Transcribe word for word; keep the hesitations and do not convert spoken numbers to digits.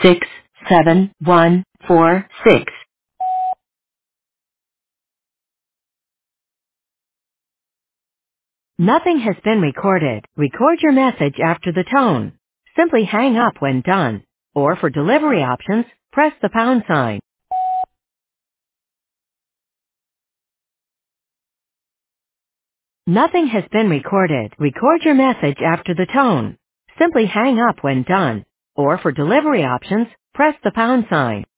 six seven one four six. Nothing has been recorded. Record your message after the tone. Simply hang up when done. Or for delivery options, press the pound sign. Nothing has been recorded. Record your message after the tone. Simply hang up when done. Or for delivery options, press the pound sign.